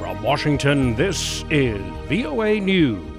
From Washington, this is VOA News.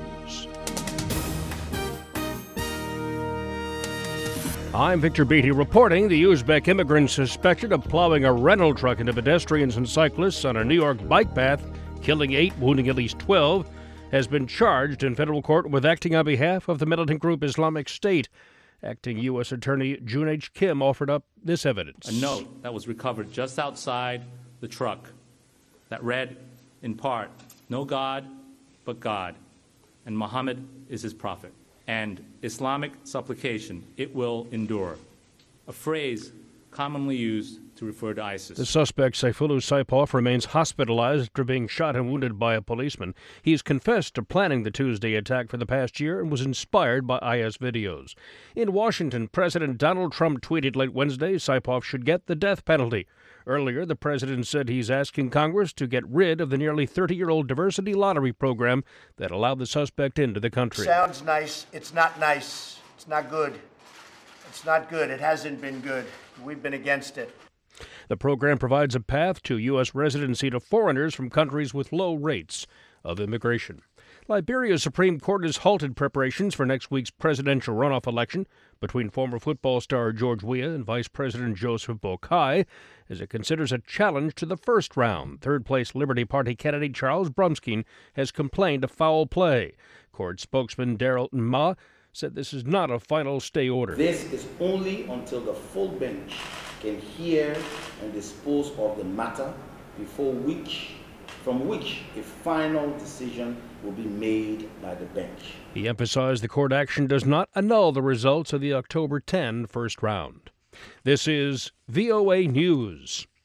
I'm Victor Beatty reporting. The Uzbek immigrant suspected of plowing a rental truck into pedestrians and cyclists on a New York bike path, killing 8, wounding at least 12, has been charged in federal court with acting on behalf of the militant group Islamic State. Acting U.S. Attorney June H. Kim offered up this evidence. A note that was recovered just outside the truck that read, in part, "No God but God, and Muhammad is his prophet, and Islamic supplication, it will endure," a phrase commonly used to refer to ISIS. The suspect, Saifullah Saipov, remains hospitalized after being shot and wounded by a policeman. He's confessed to planning the Tuesday attack for the past year and was inspired by IS videos. In Washington, President Donald Trump tweeted late Wednesday Saipov should get the death penalty. Earlier, the president said he's asking Congress to get rid of the nearly 30-year-old diversity lottery program that allowed the suspect into the country. Sounds nice. It's not nice. It's not good. It's not good. It hasn't been good. We've been against it. The program provides a path to U.S. residency to foreigners from countries with low rates of immigration. Liberia's Supreme Court has halted preparations for next week's presidential runoff election between former football star George Weah and Vice President Joseph Boakai, as it considers a challenge to the first round. Third-place Liberty Party candidate Charles Brumskine has complained of foul play. Court spokesman Daryl Nma said this is not a final stay order. This is only until the full bench can hear and dispose of the matter, from which a final decision will be made by the bench. He emphasized the court action does not annul the results of the October 10 first round. This is VOA News.